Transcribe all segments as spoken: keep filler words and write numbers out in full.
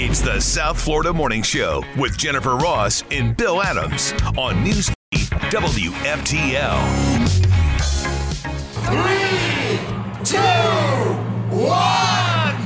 It's the South Florida Morning Show with Jennifer Ross and Bill Adams on News W F T L. Three, two, one.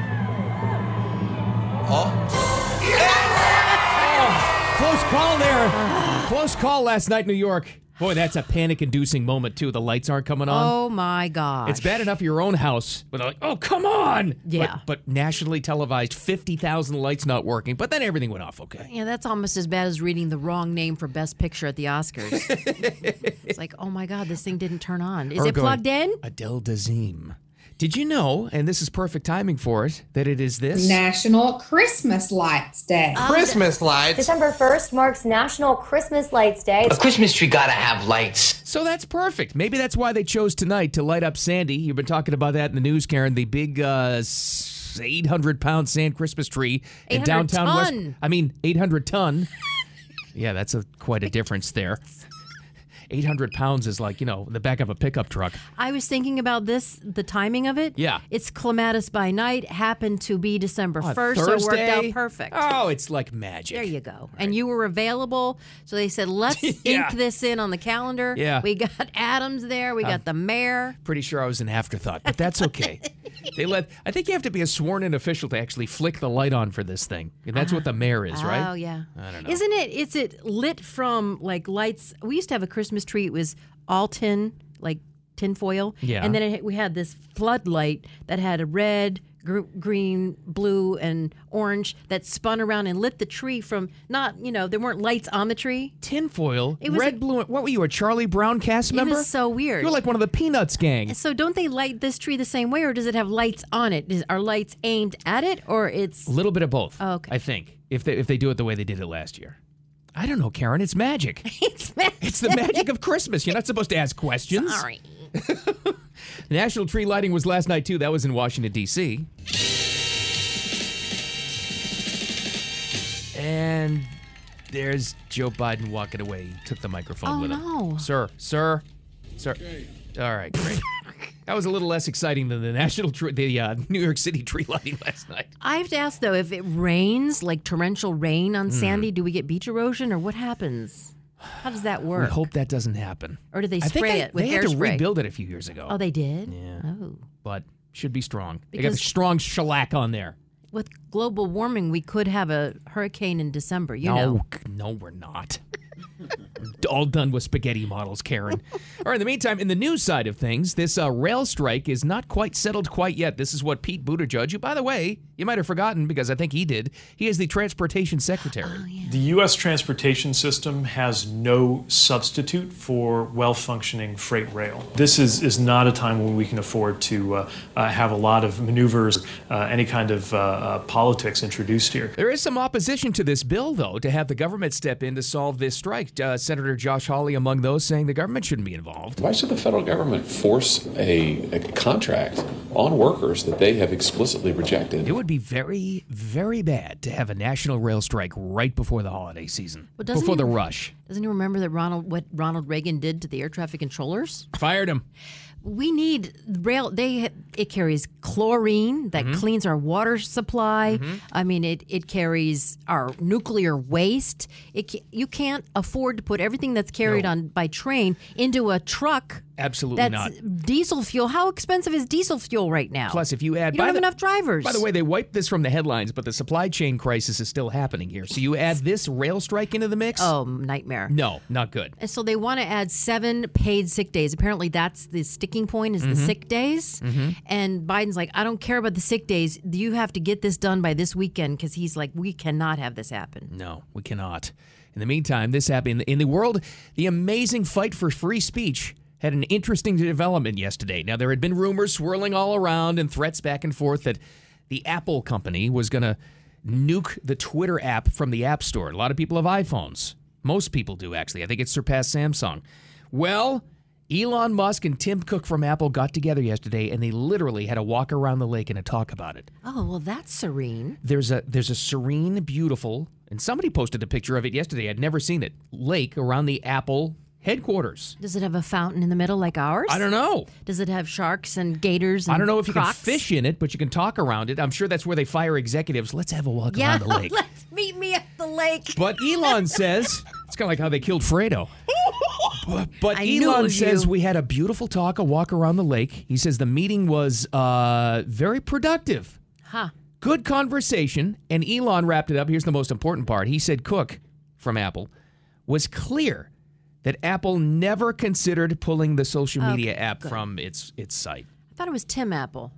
Oh. Yeah! oh. Close call there. Close call last night in New York. Boy, that's a panic-inducing moment, too. The lights aren't coming on. Oh, my gosh. It's bad enough your own house, but they're like, oh, come on! Yeah. But, but nationally televised, fifty thousand lights not working, but then everything went off okay. Yeah, that's almost as bad as reading the wrong name for Best Picture at the Oscars. It's like, oh, my God, this thing didn't turn on. Is or it going, plugged in? Adele Dazeem. Did you know, and this is perfect timing for it, that it is this? National Christmas Lights Day. Oh, Christmas lights? December first marks National Christmas Lights Day. A Christmas tree gotta have lights. So that's perfect. Maybe that's why they chose tonight to light up Sandy. You've been talking about that in the news, Karen. The big uh, eight hundred pound sand Christmas tree in downtown West. I mean, eight hundred ton. Yeah, that's a quite a difference there. eight hundred pounds is like, you know, the back of a pickup truck. I was thinking about this, the timing of it. Yeah. It's Clematis by night, happened to be December first, oh, so it worked out perfect. Oh, it's like magic. There you go. Right. And you were available, so they said, let's yeah. ink this in on the calendar. Yeah. We got Adams there. We got um, the mayor. Pretty sure I was an afterthought, but that's okay. They let. I think you have to be a sworn-in official to actually flick the light on for this thing. And that's uh, what the mayor is, right? Oh, yeah. I don't know. Isn't it? Is it lit from, like, lights? We used to have a Christmas tree. It was all tin, like tin foil. Yeah. And then it, we had this floodlight that had a red, gr- green, blue, and orange that spun around and lit the tree from, not, you know, there weren't lights on the tree. Tin foil, it was red, a, blue. What were you, a Charlie Brown cast member? It was so weird. You were like one of the Peanuts gang. So don't they light this tree the same way, or does it have lights on it? Is, are lights aimed at it, or it's... A little bit of both, oh, okay. I think, if they, if they do it the way they did it last year. I don't know, Karen. It's magic. It's magic. It's the magic of Christmas. You're not supposed to ask questions. Sorry. National tree lighting was last night, too. That was in Washington, D C And there's Joe Biden walking away. He took the microphone oh, with him. Oh, no. Sir, sir, sir. Okay. All right, great. That was a little less exciting than the national, tr- the uh, New York City tree lighting last night. I have to ask, though, if it rains, like torrential rain on mm. Sandy, do we get beach erosion, or what happens? How does that work? We hope that doesn't happen. Or do they I spray think it with they hairspray? They had to rebuild it a few years ago. Oh, they did? Yeah. Oh. But should be strong. Because they got the strong shellac on there. With global warming, we could have a hurricane in December, you no, know. No, we're not. All done with spaghetti models, Karen. All right, in the meantime, in the news side of things, this uh, rail strike is not quite settled quite yet. This is what Pete Buttigieg, who, by the way, you might have forgotten because I think he did, he is the transportation secretary. Oh, yeah. The U S transportation system has no substitute for well-functioning freight rail. This is, is not a time when we can afford to uh, uh, have a lot of maneuvers, uh, any kind of uh, uh, politics introduced here. There is some opposition to this bill, though, to have the government step in to solve this strike. Uh, Senator Josh Hawley among those saying the government shouldn't be involved. Why should the federal government force a, a contract on workers that they have explicitly rejected? It would be very, very bad to have a national rail strike right before the holiday season, before the rush. Doesn't he remember that Ronald what Ronald Reagan did to the air traffic controllers? Fired him. We need rail. They it carries chlorine that mm-hmm. cleans our water supply. Mm-hmm. I mean, it it carries our nuclear waste. It you can't afford to put everything that's carried no. on by train into a truck. Absolutely that's not. Diesel fuel. How expensive is diesel fuel right now? Plus, if you add, you don't have the, enough drivers. By the way, they wiped this from the headlines, but the supply chain crisis is still happening here. So you add this rail strike into the mix. Oh, nightmare! No, not good. And so they want to add seven paid sick days. Apparently, that's the sticking point is mm-hmm. the sick days. Mm-hmm. And Biden's like, I don't care about the sick days. You have to get this done by this weekend because he's like, we cannot have this happen. No, we cannot. In the meantime, this happened in the world. The amazing fight for free speech had an interesting development yesterday. Now, there had been rumors swirling all around and threats back and forth that the Apple company was going to nuke the Twitter app from the App Store. A lot of people have iPhones. Most people do, actually. I think it's surpassed Samsung. Well, Elon Musk and Tim Cook from Apple got together yesterday, and they literally had a walk around the lake and a talk about it. Oh, well, that's serene. There's a there's a serene, beautiful, and somebody posted a picture of it yesterday. I'd never seen it. Lake around the Apple headquarters. Does it have a fountain in the middle like ours? I don't know. Does it have sharks and gators and I don't know if you crocs? can fish in it, but you can talk around it. I'm sure that's where they fire executives. Let's have a walk Yeah, around the lake. let's meet me at the lake. But Elon says, it's kind of like how they killed Fredo. But, but I knew it Elon was says you. we had a beautiful talk, a walk around the lake. He says the meeting was uh, very productive. Huh. Good conversation. And Elon wrapped it up. Here's the most important part. He said Cook from Apple was clear that Apple never considered pulling the social media Okay, app good. from its its site. I thought it was Tim Apple.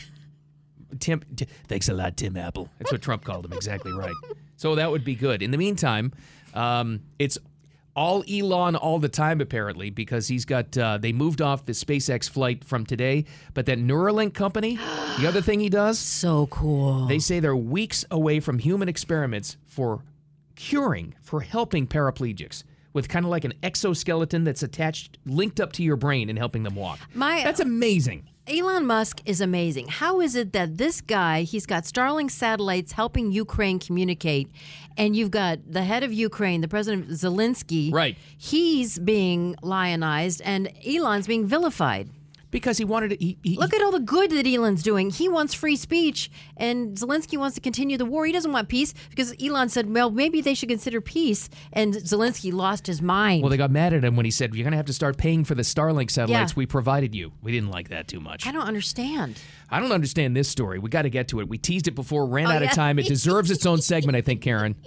Tim, t- thanks a lot, Tim Apple. That's what Trump called him. Exactly right. So that would be good. In the meantime, um, it's all Elon all the time, apparently, because he's got, uh, they moved off the SpaceX flight from today. But that Neuralink company, the other thing he does, So cool. they say they're weeks away from human experiments for curing, for helping paraplegics with kind of like an exoskeleton that's attached, linked up to your brain and helping them walk. My- That's amazing. Elon Musk is amazing. How is it that this guy, he's got Starlink satellites helping Ukraine communicate, and you've got the head of Ukraine, the President Zelensky. Right. He's being lionized, and Elon's being vilified. Because he wanted to, he, he, Look at all the good that Elon's doing. He wants free speech, and Zelensky wants to continue the war. He doesn't want peace because Elon said, well, maybe they should consider peace, and Zelensky lost his mind. Well, they got mad at him when he said, you're going to have to start paying for the Starlink satellites Yeah. we provided you. We didn't like that too much. I don't understand. I don't understand this story. We got to get to it. We teased it before, ran Oh, out yeah. of time. It deserves its own segment, I think, Karen.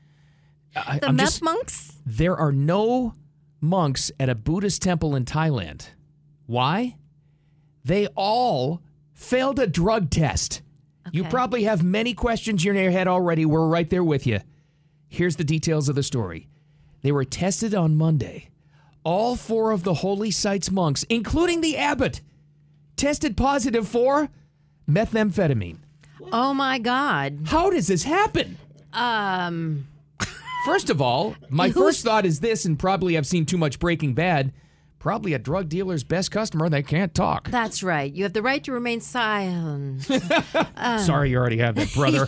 I, The I'm meth just- monks? There are no monks at a Buddhist temple in Thailand. Why? They all failed a drug test. You Okay. probably have many questions in your head already. We're right there with you. Here's the details of the story. They were tested on Monday. All four of the holy site's monks, including the abbot, tested positive for methamphetamine. Oh, my God. How does this happen? Um... First of all, my Who's- first thought is this, and probably I've seen too much Breaking Bad. Probably a drug dealer's best customer. They can't talk. That's right. You have the right to remain silent. Sorry, you already have that, brother.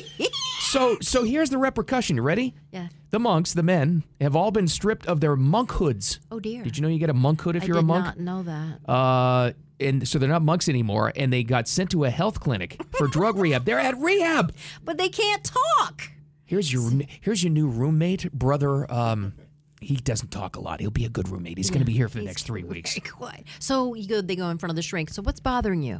so, so here's the repercussion. You ready? Yeah. The monks, the men, have all been stripped of their monkhoods. Oh, dear. Did you know you get a monkhood if I you're did a monk? not know that. Uh, and so they're not monks anymore, and they got sent to a health clinic for drug rehab. They're at rehab. But they can't talk. Here's your here's your new roommate, brother. Um, he doesn't talk a lot. He'll be a good roommate. He's going to be here for the next three weeks. Very quiet. So you go, they go in front of the shrink. So what's bothering you?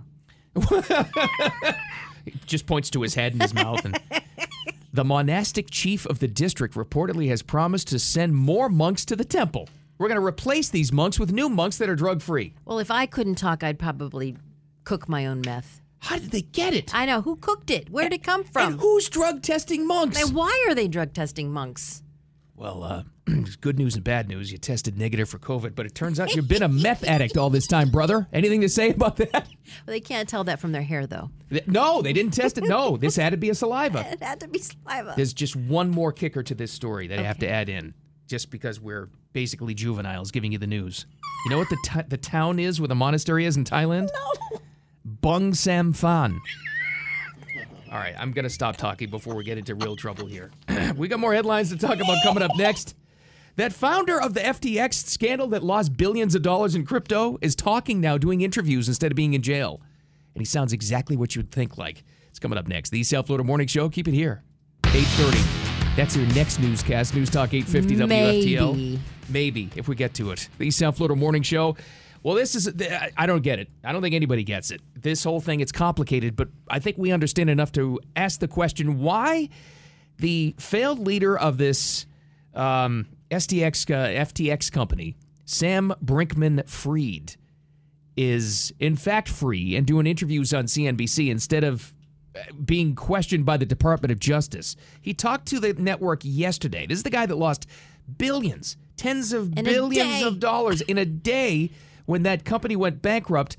He just points to his head and his mouth. And the monastic chief of the district reportedly has promised to send more monks to the temple. We're going to replace these monks with new monks that are drug-free. Well, if I couldn't talk, I'd probably cook my own meth. How did they get it? I know. Who cooked it? Where did it come from? And who's drug testing monks? And why are they drug testing monks? Well, uh, good news and bad news. You tested negative for COVID, but it turns out you've been a meth addict all this time, brother. Anything to say about that? Well, they can't tell that from their hair, though. No, they didn't test it. No, this had to be a saliva. It had to be saliva. There's just one more kicker to this story that I have to add in, just because we're basically juveniles giving you the news. You know what the t- the town is where the monastery is in Thailand? No. Bung Sam Phan. All right, I'm going to stop talking before we get into real trouble here. We got more headlines to talk about coming up next. That founder of the F T X scandal that lost billions of dollars in crypto is talking now, doing interviews instead of being in jail. And he sounds exactly what you would think like. It's coming up next. The South Florida Morning Show. Keep it here. eight thirty. That's your next newscast. News Talk eight fifty W F T L. Maybe. Maybe, if we get to it. The South Florida Morning Show. Well, this is, I don't get it. I don't think anybody gets it. This whole thing, it's complicated, but I think we understand enough to ask the question, why the failed leader of this um, S T X, uh, F T X company, Sam Brinkman-Fried, is in fact free and doing interviews on C N B C instead of being questioned by the Department of Justice. He talked to the network yesterday. This is the guy that lost billions, tens of In a billions day. of dollars in a day when that company went bankrupt.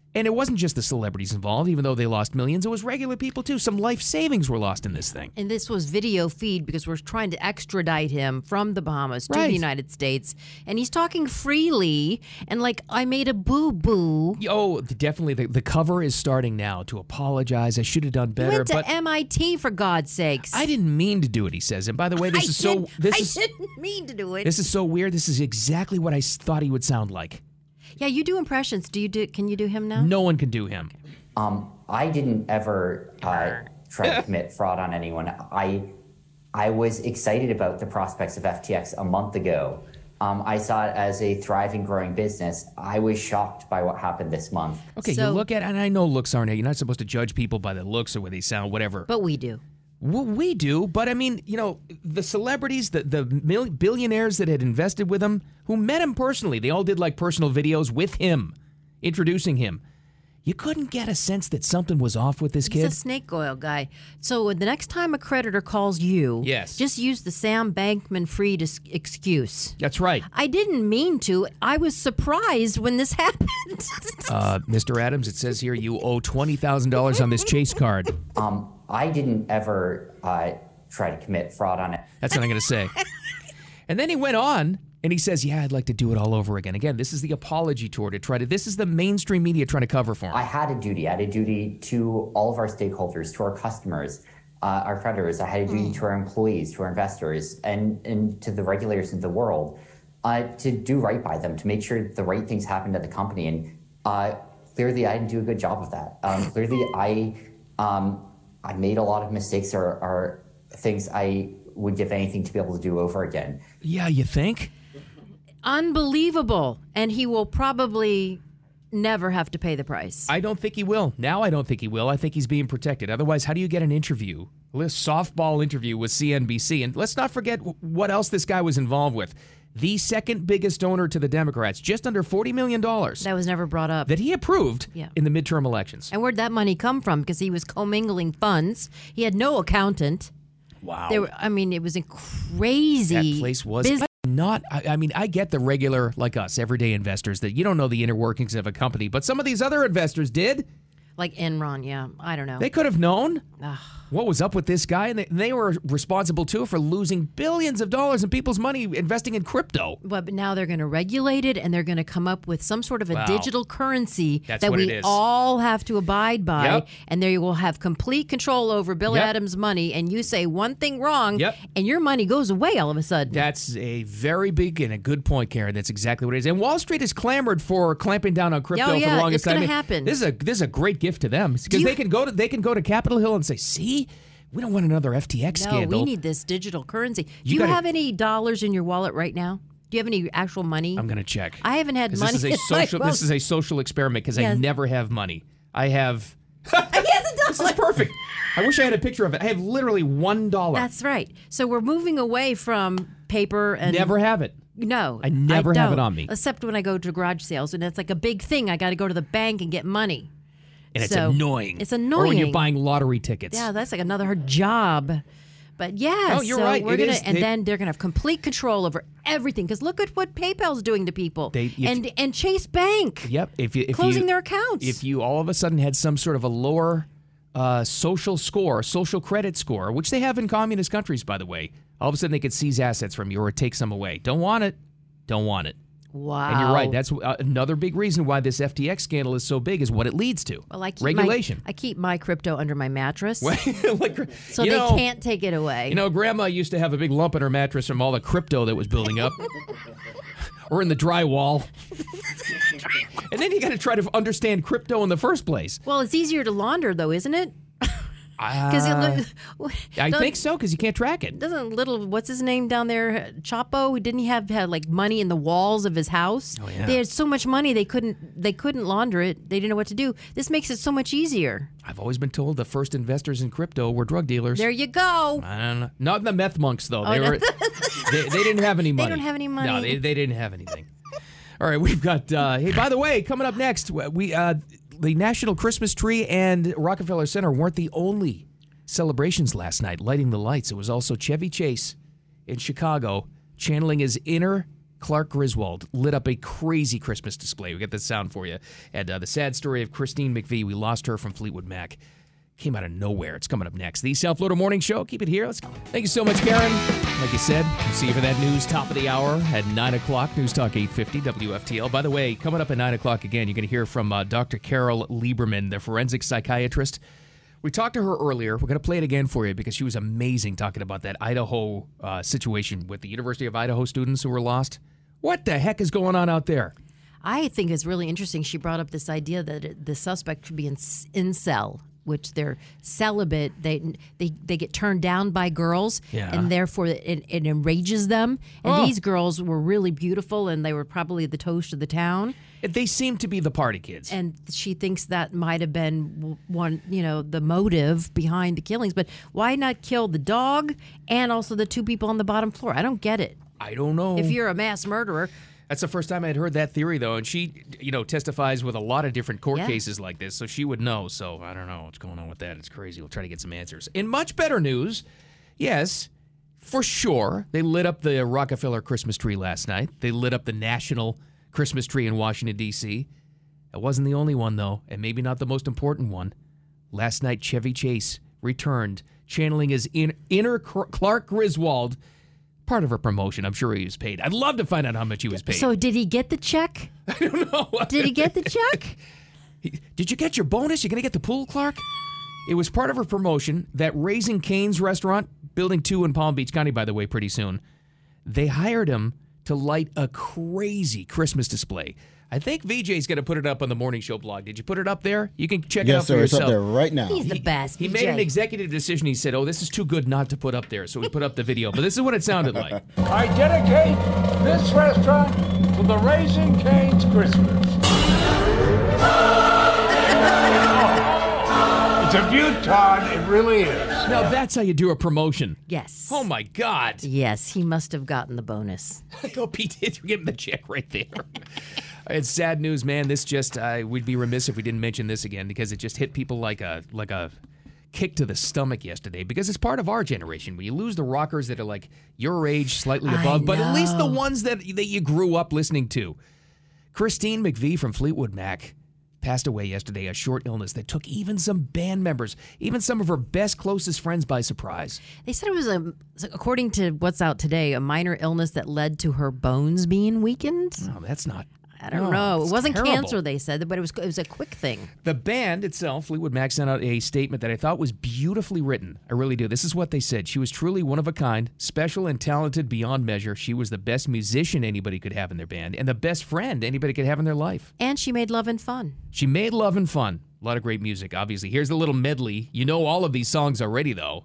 And it wasn't just the celebrities involved, even though they lost millions. It was regular people, too. Some life savings were lost in this thing. And this was video feed because we're trying to extradite him from the Bahamas to Right. the United States. And he's talking freely and like, I made a boo-boo. Oh, definitely. The, the cover is starting now to apologize. I should have done He better. went to but M I T, for God's sakes. I didn't mean to do it, he says. And by the way, this I is so... didn't- This I is, didn't mean to do it. This is so weird. This is exactly what I s- thought he would sound like. Yeah, you do impressions. Do you do? Can you do him now? No one can do him. Um, I didn't ever uh, try to commit fraud on anyone. I, I was excited about the prospects of F T X a month ago. Um, I saw it as a thriving, growing business. I was shocked by what happened this month. Okay, So- you look at, and I know looks aren't, you're not supposed to judge people by the looks or where they sound, whatever. But we do. Well, we do, but I mean, you know, the celebrities, the the mil- billionaires that had invested with him, who met him personally, they all did like personal videos with him, introducing him. You couldn't get a sense that something was off with this He's kid. a snake oil guy. So the next time a creditor calls you, Yes. just use the Sam Bankman-Fried ex- excuse. That's right. I didn't mean to. I was surprised when this happened. Uh, Mister Adams, it says here you owe twenty thousand dollars on this Chase card. Um, I didn't ever uh, try to commit fraud on it. That's what I'm going to say. And then he went on and he says, yeah, I'd like to do it all over again. Again, this is the apology tour to try to, this is the mainstream media trying to cover for him. I had a duty. I had a duty to all of our stakeholders, to our customers, uh, our creditors. I had a duty to our employees, to our investors, and, and to the regulators in the world uh, to do right by them, to make sure the right things happen to the company. And uh, clearly, I didn't do a good job of that. Um, clearly, I um, I made a lot of mistakes or, or things I would give anything to be able to do over again. Yeah, you think? Unbelievable. And he will probably never have to pay the price. I don't think he will. Now I don't think he will. I think he's being protected. Otherwise, how do you get an interview, a softball interview with C N B C? And let's not forget what else this guy was involved with. The second biggest donor to the Democrats, just under forty million dollars. That was never brought up. That he approved Yeah. in the midterm elections. And where'd that money come from? Because he was commingling funds. He had no accountant. Wow. There were, I mean, it was a crazy That place was business. not, I, I mean, I get the regular, like us, everyday investors that you don't know the inner workings of a company, but some of these other investors did. Like Enron, yeah. I don't know. They could have known what was up with this guy, and they, they were responsible, too, for losing billions of dollars in people's money investing in crypto. But but now they're going to regulate it, and they're going to come up with some sort of a Wow. digital currency That's that what we it is. all have to abide by, Yep. and they will have complete control over Bill Yep. Adams' money. And you say one thing wrong, Yep. and your money goes away all of a sudden. That's a very big and a good point, Karen. That's exactly what it is. And Wall Street has clamored for clamping down on crypto Oh, yeah, for the longest it's gonna time. happen. This is a this is a great gift to them because you- they can go to they can go to Capitol Hill and say, "See, we don't want another F T X no, scandal." we need this digital currency. Do You you, gotta- have any dollars in your wallet right now? Do you have any actual money? I'm gonna check. I haven't had 'Cause money. This is a in my social. wallet. This is a social experiment because I Yes. never have money. I have. He has a dollar. This is perfect. I wish I had a picture of it. I have literally one dollar. That's right. So we're moving away from paper and Never have it. No, I never have it don't, on me. except when I go to garage sales, and it's like a big thing. I got to go to the bank and get money. And it's So, annoying. It's Or when you're annoying. buying lottery tickets. Yeah, that's like another job. But yeah, Oh, you're so right. we're It gonna, is. and They- then they're gonna have complete control over everything. Because look at what PayPal's doing to people, They- if- and and Chase Bank Yep. If you if closing you, their accounts. If you all of a sudden had some sort of a lower uh, social score, social credit score, which they have in communist countries, by the way, all of a sudden they could seize assets from you or take some away. Don't want it. Don't want it. wow, And you're right. That's uh, another big reason why this F T X scandal is so big is what it leads to. well, I keep Regulation. My, I keep my crypto under my mattress, like, so you they know, can't take it away. You know, Grandma used to have a big lump in her mattress from all the crypto that was building up. Or in the drywall. And then you got to try to understand crypto in the first place. well, it's easier to launder, though, isn't it? Because Uh, it I don't- think so, because you can't track it. Doesn't little what's his name down there, Chapo? Didn't he have had like money in the walls of his house? Oh, yeah. They had so much money they couldn't they couldn't launder it. They didn't know what to do. This makes it so much easier. I've always been told the first investors in crypto were drug dealers. There you go. I don't know. Not the meth monks, though. Oh, They no. were. they, they didn't have any They money. don't have any money. No, they, they didn't have anything. All right, we've got. Uh, hey, by the way, coming up next, we uh, the National Christmas Tree and Rockefeller Center weren't the only celebrations last night, lighting the lights. It was also Chevy Chase in Chicago, channeling his inner Clark Griswold lit up a crazy Christmas display. We got the sound for you. And uh, the sad story of Christine McVie. We lost her from Fleetwood Mac. Came out of nowhere. It's coming up next. The South Florida Morning Show. Keep it here. Let's. Thank you so much, Karen. Like you said, we'll see you for that news top of the hour at nine o'clock. News Talk eight fifty W F T L. By the way, coming up at nine o'clock again, you're going to hear from uh, Doctor Carol Lieberman, the forensic psychiatrist. We talked to her earlier. We're going to play it again for you because she was amazing talking about that Idaho uh, situation with the University of Idaho students who were lost. What the heck is going on out there? I think it's really interesting. She brought up this idea that it, the suspect should be in incel, which they're celibate. They they they get turned down by girls, Yeah. and therefore it, it enrages them. And Oh. these girls were really beautiful, and they were probably the toast of the town. They seem to be the party kids. And she thinks that might have been one, you know, the motive behind the killings. But why not kill the dog and also the two people on the bottom floor? I don't get it. I don't know. If you're a mass murderer. That's the first time I'd heard that theory, though, and she, you know, testifies with a lot of different court Yeah. cases like this, so she would know. So I don't know what's going on with that. It's crazy. We'll try to get some answers. In much better news, yes, for sure, they lit up the Rockefeller Christmas tree last night. They lit up the national Christmas tree in Washington, D C It wasn't the only one, though, and maybe not the most important one. Last night, Chevy Chase returned, channeling his in- inner Clark Griswold. Part of her promotion. I'm sure he was paid. I'd love to find out how much he was paid. So did he get the check? I don't know. Did he get the check? Did you get your bonus? You going to get the pool, Clark? It was part of her promotion that Raising Cane's restaurant, building two in Palm Beach County, by the way, pretty soon, they hired him to light a crazy Christmas display. I think V J's going to put it up on the morning show blog. Did you put it up there? You can check it Yes, out for sir. It's yourself. up there right now. He's the He- best. He V made J. an executive decision. He said, oh, this is too good not to put up there. So we put up the video. But this is what it sounded like. I dedicate this restaurant to the Raising Cane's Christmas. It's a beaut, Todd. It really is. Now, that's how you do a promotion. Yes. Oh, my God. Yes, he must have gotten the bonus. Go, Pete. Give him the check right there. It's sad news, man. This just, uh, we'd be remiss if we didn't mention this again because it just hit people like a like a kick to the stomach yesterday because it's part of our generation. When you lose the rockers that are like your age, slightly I above, but at least the know. ones that, that you grew up listening to. Christine McVie from Fleetwood Mac passed away yesterday, a short illness that took even some band members, even some of her best, closest friends by surprise. They said it was, a, according to what's out today, a minor illness that led to her bones being weakened. Oh, that's not... I don't No, know. it's It wasn't terrible. cancer, they said, but it was it was a quick thing. The band itself, Fleetwood Mac, sent out a statement that I thought was beautifully written. I really do. This is what they said. She was truly one of a kind, special and talented beyond measure. She was the best musician anybody could have in their band and the best friend anybody could have in their life. And she made love and fun. She made love and fun. A lot of great music, obviously. Here's the little medley. You know all of these songs already, though.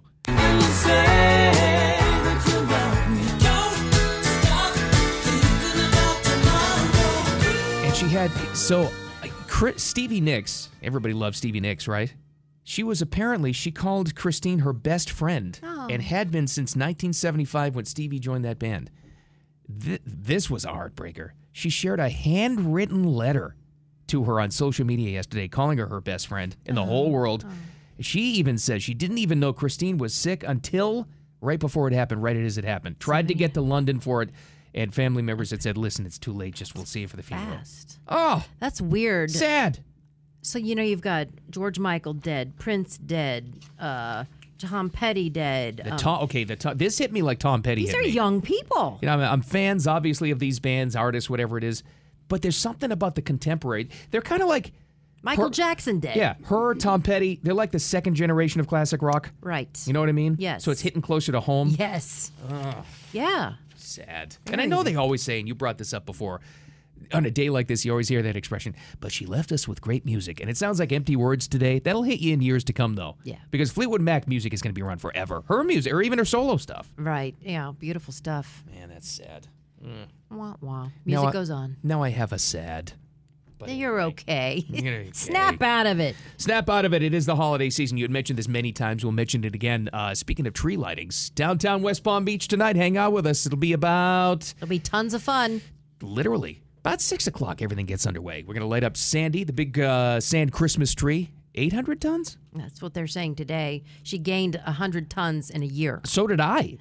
And she had, so Chris, Stevie Nicks, everybody loves Stevie Nicks, right? She was apparently, she called Christine her best friend Oh. and had been since nineteen seventy-five when Stevie joined that band. Th- this was a heartbreaker. She shared a handwritten letter to her on social media yesterday, calling her her best friend in the whole world. She even says she didn't even know Christine was sick until right before it happened, right as it happened. Tried to get to London for it, and family members had said, listen, it's too late, just we'll see you for the funeral. Fast. Oh, That's weird. sad. So, you know, you've got George Michael dead, Prince dead, uh, Tom Petty dead. The um, Tom, okay, the Tom, this hit me like Tom Petty these hit are me. young people. You know, I'm, I'm fans, obviously, of these bands, artists, whatever it is, but there's something about the contemporary. They're kind of like... Michael her- Jackson dead. Yeah, her, Tom Petty, they're like the second generation of classic rock. Right. You know what I mean? Yes. So it's hitting closer to home. Yes. Ugh, Yeah. sad. And I know they always say, and you brought this up before, on a day like this, you always hear that expression, but she left us with great music. And it sounds like empty words today. That'll hit you in years to come, though. Yeah. Because Fleetwood Mac music is going to be around forever. Her music, or even her solo stuff. Right. Yeah. Beautiful stuff. Man, that's sad. Mm. Wah, wah. Now Music I- goes on. Now I have a sad. But You're okay. You're okay. Snap out of it. Snap out of it. It is the holiday season. You had mentioned this many times. We'll mention it again. Uh, speaking of tree lightings, downtown West Palm Beach tonight. Hang out with us. It'll be about... It'll be tons of fun. Literally. About six o'clock, everything gets underway. We're going to light up Sandy, the big uh, sand Christmas tree. eight hundred tons? That's what they're saying today. She gained one hundred tons in a year. So did I.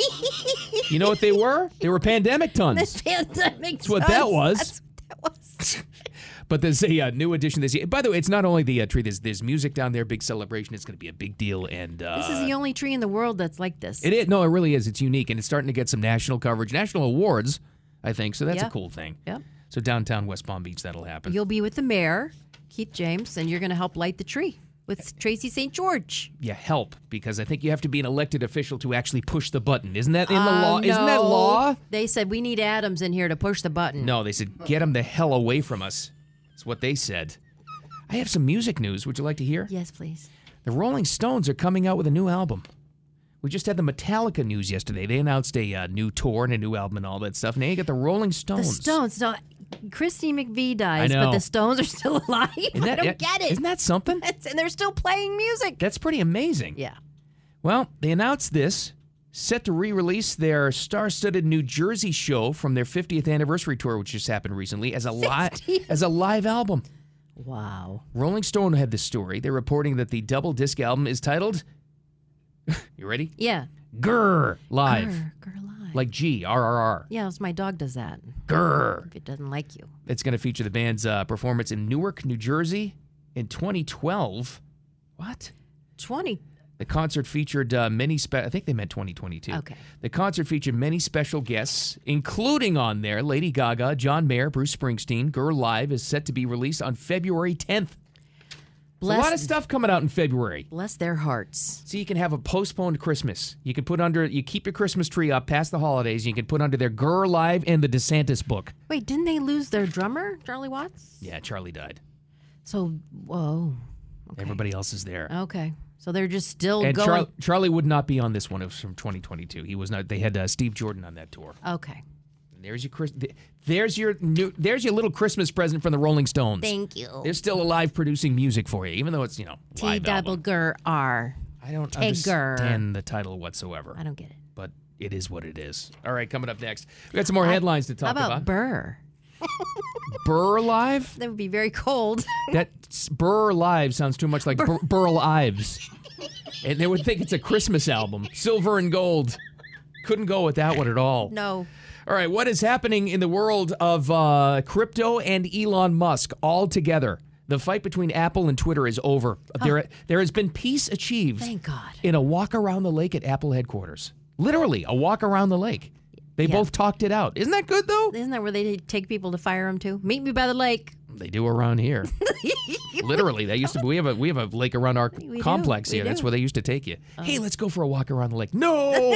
You know what they were? They were pandemic tons. The pandemic That's what that was. That's what that was. But there's a uh, new addition this year. By the way, it's not only the uh, tree. There's, there's music down there, big celebration. It's going to be a big deal. And uh, This is the only tree in the world that's like this. It is. No, it really is. It's unique, and it's starting to get some national coverage, national awards, I think. So that's Yep. a cool thing. Yep. So downtown West Palm Beach, that'll happen. You'll be with the mayor, Keith James, and you're going to help light the tree with Tracy Saint George. Yeah, help, because I think you have to be an elected official to actually push the button. Isn't that in the Uh, law? Isn't that no. law? They said we need Adams in here to push the button. No, they said get them the hell away from us. That's what they said. I have some music news. Would you like to hear? Yes, please. The Rolling Stones are coming out with a new album. We just had the Metallica news yesterday. They announced a uh, new tour and a new album and all that stuff. Now you got the Rolling Stones. The Stones. No, Christy McVie dies, I know. but the Stones are still alive. Isn't that- I don't yeah, get it. Isn't that something? That's, and they're still playing music. That's pretty amazing. Yeah. Well, they announced this, set to re-release their star-studded New Jersey show from their fiftieth anniversary tour, which just happened recently, as a live as a live album. Wow. Rolling Stone had this story. They're reporting that the double disc album is titled, you ready? Yeah. Grr Live. Grr, grr live. Like G, R R R. Yeah, it's my dog does that. Grr. If it doesn't like you. It's going to feature the band's uh, performance in Newark, New Jersey in twenty twelve. What? twenty. The concert featured uh, many spe- I think they meant twenty twenty-two. Okay. The concert featured many special guests, including on there Lady Gaga, John Mayer, Bruce Springsteen. Grr Live is set to be released on February tenth. There's a lot of stuff coming out in February. Bless their hearts. So you can have a postponed Christmas. You can put under, you keep your Christmas tree up past the holidays. You can put under there Grr Live and the DeSantis book. Wait, didn't they lose their drummer, Charlie Watts? Yeah, Charlie died. So, whoa. Okay. Everybody else is there. Okay. So they're just still And going. Char- Charlie would not be on this one. It was from twenty twenty-two. He was not. They had uh, Steve Jordan on that tour. Okay. And there's your Chris. There's your new. There's your little Christmas present from the Rolling Stones. Thank you. They're still alive, producing music for you, even though it's you know T live double album. Gur R. I don't Tigger. understand the title whatsoever. I don't get it. But it is what it is. All right, coming up next, we got some more headlines to talk How about about. Burr? Burr Live. That would be very cold. That Burr Live sounds too much like Bur- Burl Ives. And they would think it's a Christmas album. Silver and gold. Couldn't go with that one at all. No. All right, what is happening in the world of uh, crypto and Elon Musk all together? The fight between Apple and Twitter is over. Oh. There, there has been peace achieved. Thank God. In a walk around the lake at Apple headquarters. Literally, a walk around the lake. They Yeah. both talked it out. Isn't that good, though? Isn't that where they take people to fire them to? Meet me by the lake. They do around here. Literally, they used to. We have a we have a lake around our We complex do, we here. That's do. where they used to take you. Hey, let's go for a walk around the lake. No.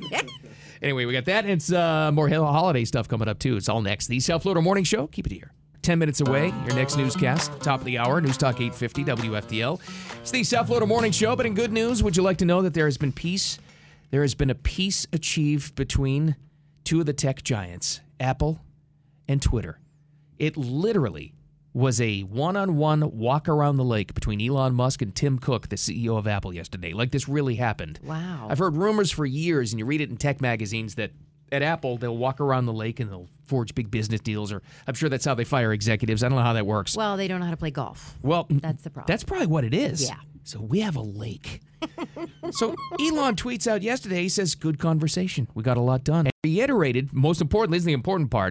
Anyway, we got that. And it's uh, more holiday stuff coming up too. It's all next. The South Florida Morning Show. Keep it here. Ten minutes away. Your next newscast, top of the hour. News Talk eight fifty W F T L. It's the South Florida Morning Show. But in good news, would you like to know that there has been peace? There has been a peace achieved between two of the tech giants, Apple and Twitter. It literally was a one-on-one walk around the lake between Elon Musk and Tim Cook, the C E O of Apple, yesterday. Like this really happened. Wow. I've heard rumors for years, and you read it in tech magazines, that at Apple, they'll walk around the lake and they'll forge big business deals, or I'm sure that's how they fire executives. I don't know how that works. Well, they don't know how to play golf. Well, That's the problem. That's probably what it is. Yeah. So we have a lake. So Elon tweets out yesterday, he says, good conversation. We got a lot done. And reiterated, most importantly, this is the important part,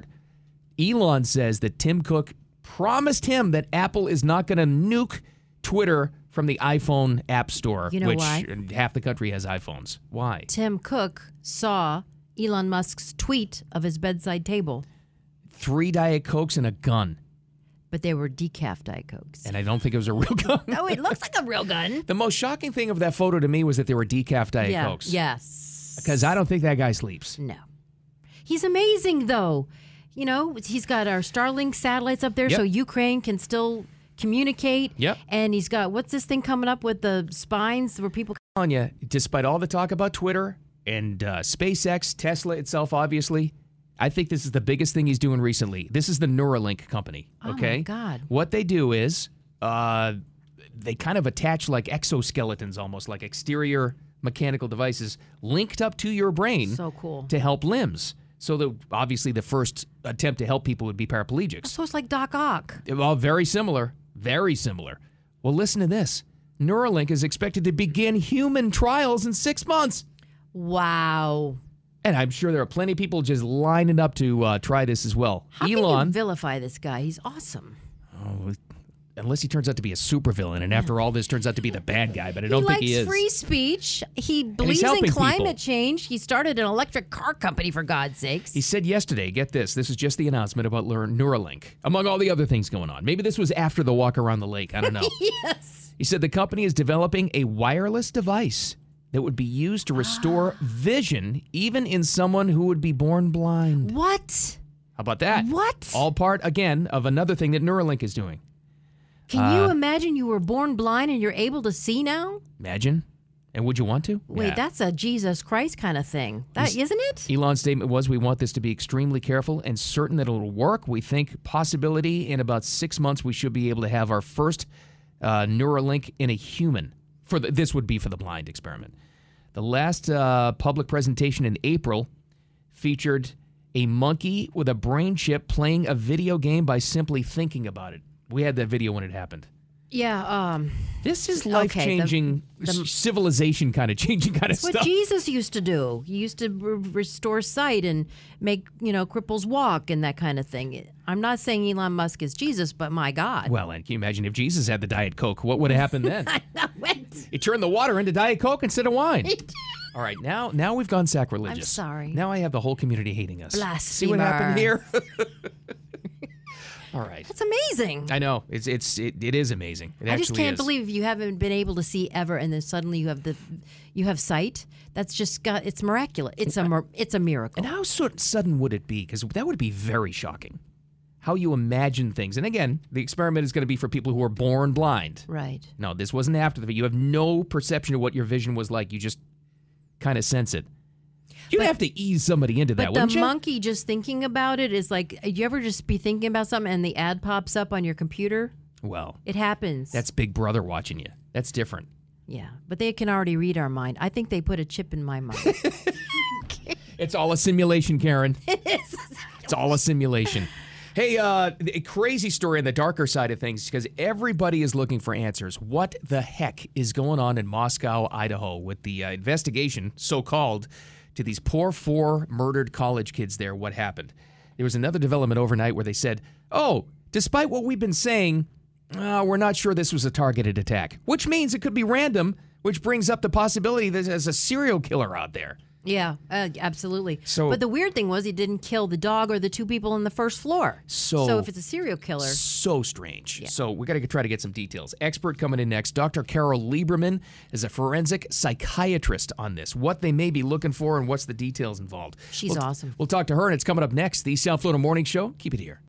Elon says that Tim Cook promised him that Apple is not going to nuke Twitter from the iPhone App Store, You know which why? half the country has iPhones. Why? Tim Cook saw Elon Musk's tweet of his bedside table, Three Diet Cokes and a gun. but they were decaf Diet Cokes. And I don't think it was a real gun. No, it looks like a real gun. The most shocking thing of that photo to me was that they were decaf Diet yeah. Cokes. Yes. Because I don't think that guy sleeps. No. He's amazing, though. You know, he's got our Starlink satellites up there Yep. so Ukraine can still communicate. Yep. And he's got, what's this thing coming up with the spines where people... On you, despite all the talk about Twitter and uh, SpaceX, Tesla itself, obviously, I think this is the biggest thing he's doing recently. This is the Neuralink company. Oh, my Okay, God. What they do is uh, they kind of attach like exoskeletons, almost like exterior mechanical devices linked up to your brain. So cool. To help limbs. So the obviously the first attempt to help people would be paraplegics. So it's like Doc Ock. Well, very similar. Very similar. Well, listen to this. Neuralink is expected to begin human trials in six months. Wow. And I'm sure there are plenty of people just lining up to uh, try this as well. How Elon, can you vilify this guy? He's awesome. Oh, unless he turns out to be a supervillain, and after all this turns out to be the bad guy, but I don't he think likes he is. free speech. He he's believes in helping climate people. change. He started an electric car company, for God's sakes. He said yesterday, get this, this is just the announcement about Leur- Neuralink, among all the other things going on. Maybe this was after the walk around the lake. I don't know. Yes. He said the company is developing a wireless device that would be used to restore vision even in someone who would be born blind. What? How about that? What? All part, again, of another thing that Neuralink is doing. Can Uh, you imagine you were born blind and you're able to see now? Imagine. And would you want to? Wait, Yeah. that's a Jesus Christ kind of thing. That He's- isn't it? Elon's statement was, we want this to be extremely careful and certain that it'll work. We think possibility in about six months we should be able to have our first uh, Neuralink in a human. For the, this would be for the blind experiment. The last uh, public presentation in April featured a monkey with a brain chip playing a video game by simply thinking about it. We had that video when it happened. Yeah. Um, This is okay, life-changing, the- the- civilization kind of changing kind of That's what stuff. Jesus used to do. He used to re- restore sight and make, you know, cripples walk and that kind of thing. I'm not saying Elon Musk is Jesus, but my God. Well, and can you imagine if Jesus had the Diet Coke? What would have happened then? I know it. He turned the water into Diet Coke instead of wine. All right, now now we've gone sacrilegious. I'm sorry. Now I have the whole community hating us. Blasphemer. See what happened here? All right. That's amazing. I know. It's it's it, it is amazing. It I just actually can't is. believe you haven't been able to see ever, and then suddenly you have the, you have sight. That's just got. It's miraculous. It's a mir- it's a miracle. And how so, sudden would it be? Because that would be very shocking. How you imagine things. And again, the experiment is going to be for people who are born blind. Right. No, this wasn't after the. You have no perception of what your vision was like. You just kind of sense it. You'd have to ease somebody into that, But wouldn't the you? monkey just thinking about it is like, you ever just be thinking about something and the ad pops up on your computer? Well, It happens. that's Big Brother watching you. That's different. Yeah, but they can already read our mind. I think they put a chip in my mind. It's all a simulation, Karen. It is. It's all a simulation. Hey, uh, a crazy story on the darker side of things because everybody is looking for answers. What the heck is going on in Moscow, Idaho, with the uh, investigation, so-called, to these poor four murdered college kids there? What happened? There was another development overnight where they said, oh, despite what we've been saying, uh, we're not sure this was a targeted attack, which means it could be random, which brings up the possibility that there's a serial killer out there. Yeah, uh, absolutely. So- but the weird thing was he didn't kill the dog or the two people on the first floor. So- so if it's a serial killer, So strange. So we got to try to get some details. Expert coming in next. Doctor Carol Lieberman is a forensic psychiatrist on this. What they may be looking for and what's the details involved. she's We'll- awesome. We'll talk to her, and it's coming up next. The South Florida Morning Show. Keep it here.